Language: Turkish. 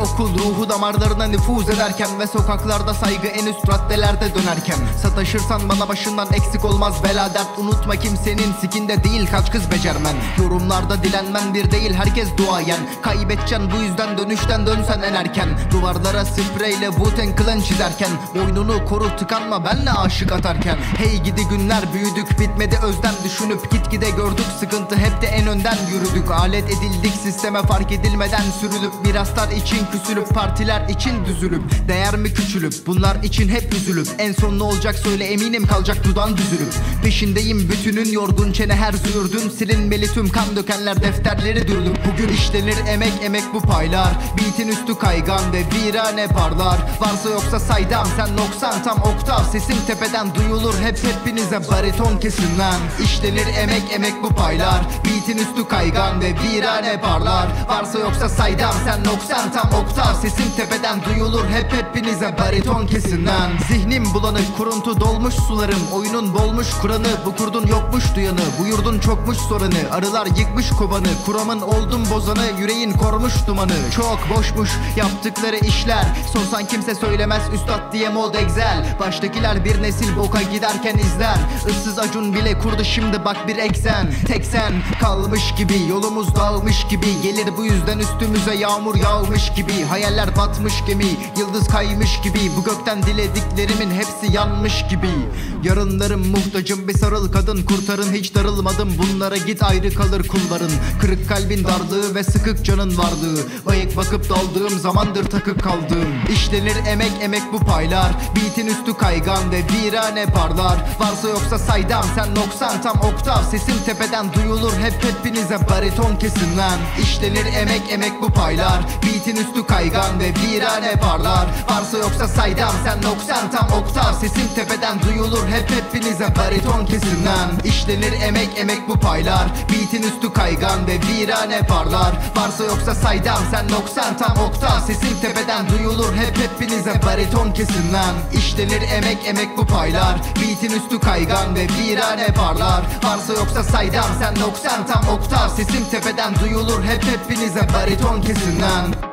okul ruhu damarlarına nüfuz ederken ve sokaklarda saygı en üst raddelerde dönerken, sataşırsan bana başından eksik olmaz bela dert. Unutma kimsenin sikinde değil kaç kız becermen. Yorumlarda dilenmen bir değil herkes duayen. Kaybedeceksin bu yüzden dönüşten dönsen en erken. Duvarlara spreyle Wu-Tang Clan çizerken, boynunu koru tıkanma benle aşık atarken. Hey gidi günler büyüdük bitmedi özlem düşünüp, gitgide gördük sıkıntı hep de en önden yürüdük. Alet edildik sisteme fark edilmeden sürülüp, miraslar için küsülüp, partiler için düzülüp, değer mi küçülüp, bunlar için hep üzülüp, en son ne olacak söyle eminim kalacak dudan düzülüp. Peşindeyim bütünün yorgun çene her züğürdün, silinmeli tüm kan dökenler defterleri dürülüp. Bugün işlenir emek emek bu paylar, beatin üstü kaygan ve virane parlar. Varsa yoksa saydam sen noksan tam oktav, sesim tepeden duyulur hep hepinize bariton kesin lan. İşlenir emek emek bu paylar, beatin üstü kaygan ve virane parlar. Varsa yoksa saydam sen noksan tam oktav, sesim tepeden duyulur hep hepinize bariton kesin lan. Zihnim bulanık kuruntu dolmuş sularım, oyunun bolmuş kuranı, bu kurdun yokmuş duyanı, bu yurdun çokmuş soranı. Arılar yıkmış kovanı, kuramın oldum bozanı, yüreğin kormuş dumanı. Çok boşmuş yaptıkları işler, sorsan kimse söylemez üstad diye mod Excel. Baştakiler bir nesil boka giderken izler, ıssız Acun bile kurdu şimdi bak bir eksen. Tek sen kalmış gibi, yolumuz dağılmış gibi, gelir bu yüzden üstümüze yağmur yağmış gibi. Hayaller batmış gemi, yıldız kaymış gibi, bu gökten dilediklerimin hepsi yanmış gibi. Yarınlarım muhtacım bir sarıl kadın, kurtarın hiç darılmadım bunlara, git ayrı kalır kulların. Kırık kalbin darlığı ve sıkık canın varlığı, bayık bakıp daldığım zamandır takıp kaldığım. İşlenir emek emek bu paylar, beatin üstü kaygan ve virane parlar. Varsa yoksa saydam sen noksan tam oktav, sesim tepeden duyulur hep hepinize bariton kesin lan. İşlenir emek emek bu paylar, beatin üstü kaygan ve virane parlar. Varsa yoksa saydam sen noksan tam oktav, sesim tepeden duyulur hep hepinize bariton kesin lan. İşlenir emek emek bu paylar, beatin üstü kaygan ve virane parlar. Varsa yoksa saydam sen noksan tam oktav, sesim tepeden duyulur hep hepinize bariton kesin lan. İşlenir emek emek bu paylar, beatin üstü kaygan ve virane parlar. Varsa yoksa saydam sen noksan tam oktav, sesim tepeden duyulur hep hepinize bariton kesin lan.